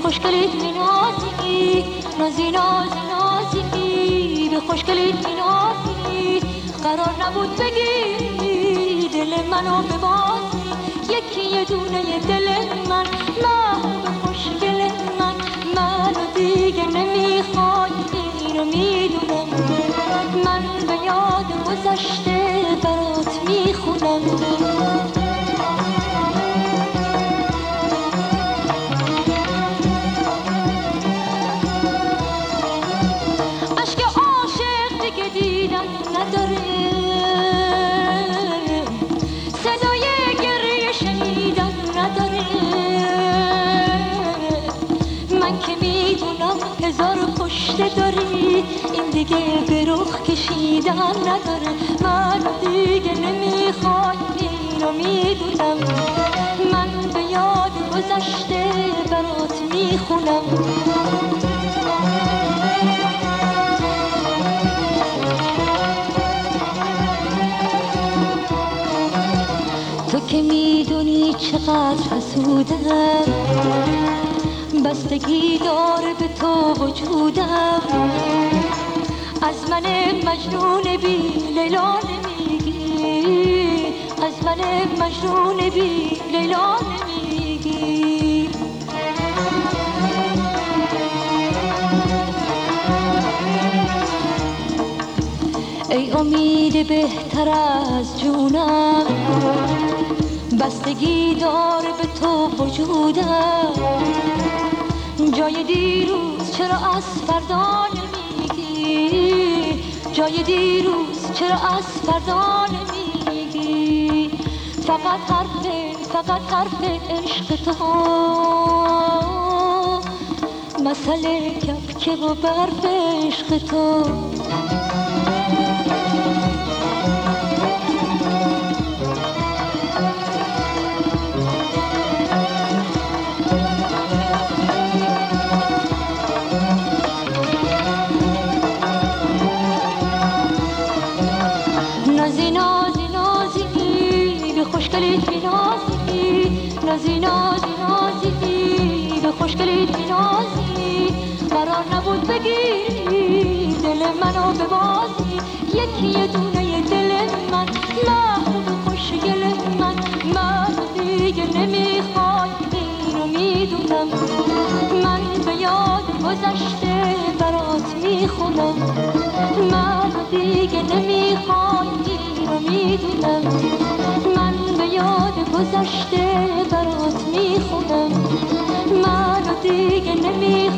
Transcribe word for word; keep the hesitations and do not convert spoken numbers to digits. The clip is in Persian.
خوشگلیت مینازی، نازی نازی نازی، به خوشگلیت مینازی. قرار نبود بگی دل منو ببازی، یکی یه دونه دل من، محبوب خوشگل من. منو دیگه نمیخوای اینو میدونم، من به یاد گذشته برات میخونم. اشک عاشق دیگه دیدن نداره، صدای گریه شنیدن نداره. من که میدونم هزار کشته داری، این دیگه به رخ کشیدن نداره. من دیگه نمیخوای اینو میدونم، من به یاد گذشته برات میخونم. تو که میدونی چقدر حسودم، بستگی داره به تو وجودم. از من مجنون بی لیلا نمیگی، از من مجنون بی لیلا نمیگی. ای امید بهتر از جونم، بستگی داره به تو وجودم. جای دیروز چرا از فردا نمیگی، جای دیروز چرا از فردا نمیگی. فقط حرف فقط حرف عشق تو، مسئله کبکه و برف عشق تو. نازی نازی نازی، به خوشگلیت مینازی، نازی نازی نازی، به خوشگلیت مینازی. قرار نبود بگیری دل منو ببازی، یکی یه دونه دل من، محبوب خوشگل من. من دیگه نمیخوای اینو میدونم، من به یاد گذشته برات میخونم. من دیگه نمیخوای اینو میدونم، من به یاد گذشته برات میخونم. من دیگه نمیخوای